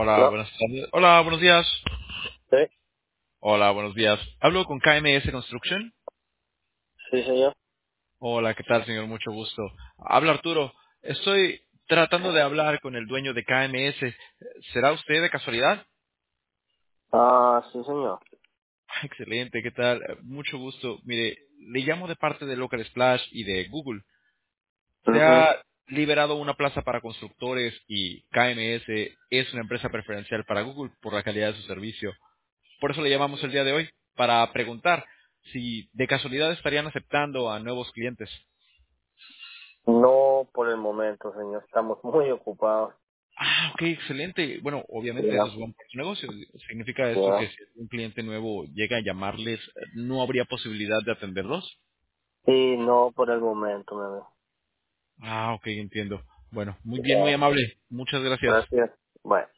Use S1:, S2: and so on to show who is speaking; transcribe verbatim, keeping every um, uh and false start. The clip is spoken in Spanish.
S1: Hola,
S2: ¿No?
S1: buenas tardes. Hola, buenos días.
S2: Sí,
S1: Hola, buenos días. Hablo con K M S Construction.
S2: sí, señor.
S1: Hola, ¿qué tal, señor? Mucho gusto. Habla Arturo. Estoy tratando de hablar con el dueño de K M S. ¿Será usted de casualidad?
S2: Ah, sí, señor.
S1: Ah, excelente, ¿qué tal? Eh, Mucho gusto. Mire, le llamo de parte de Local Splash y de Google. Se
S2: Mhm.
S1: ha liberado una plaza para constructores y K M S es una empresa preferencial para Google por la calidad de su servicio. Por eso le llamamos el día de hoy, para preguntar si de casualidad estarían aceptando a nuevos clientes.
S2: No por el momento, señor. Estamos muy ocupados.
S1: Ah, ok, excelente. Bueno, obviamente eso
S2: Ya,
S1: es bueno para su negocio. Significa esto que
S2: ya.
S1: si un cliente nuevo llega a llamarles, eh, no habría posibilidad de atenderlos.
S2: Sí, no por el momento, mi amigo.
S1: Ah, ok, entiendo. Bueno, muy bien, muy
S2: Ya.
S1: amable. Muchas gracias.
S2: Gracias. Bueno.